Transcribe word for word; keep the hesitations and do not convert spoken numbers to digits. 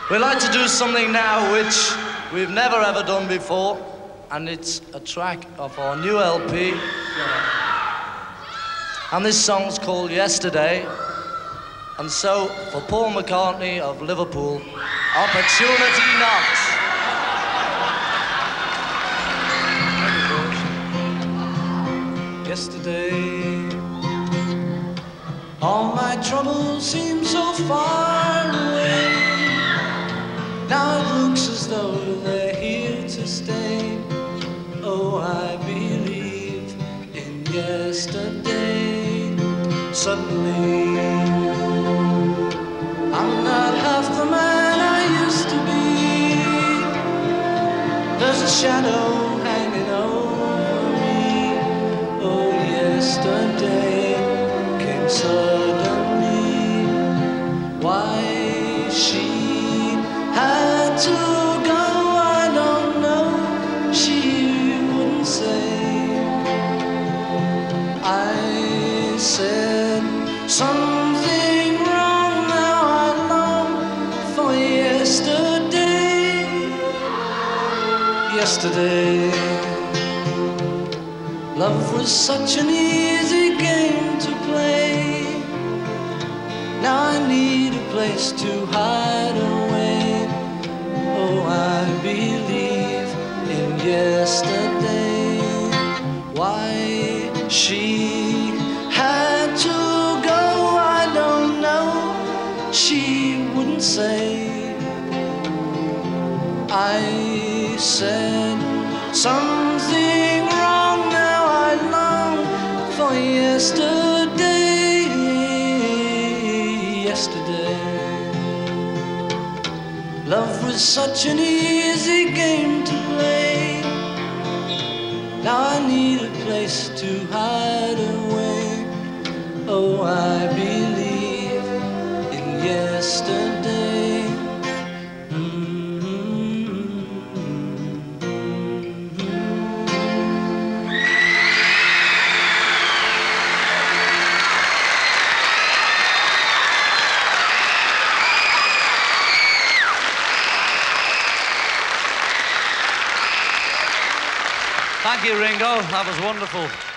We'd like to do something now which we've never ever done before, and it's a track of our new L P. And this song's called Yesterday. And so, for Paul McCartney of Liverpool, Opportunity Knocks. Yesterday, all my troubles seem so far away. Now it looks as though they're here to stay. Oh, I believe in yesterday. Suddenly, I'm not half the man I used to be. There's a shadow hanging over me. Oh, yesterday came suddenly. Why she had to go, I don't know. She wouldn't say. I said something wrong. Now I long for yesterday. Yesterday, love was such an easy game to play. Now I need a place to hide away. Oh, I believe in yesterday. Why she had to go, I don't know. She wouldn't say. I said something wrong. Now I long for yesterday. Yesterday, love was such an easy game to play. Now I need a place to hide away. Oh, I believe in yesterday. Mm-hmm. Thank you, Ringo. That was wonderful.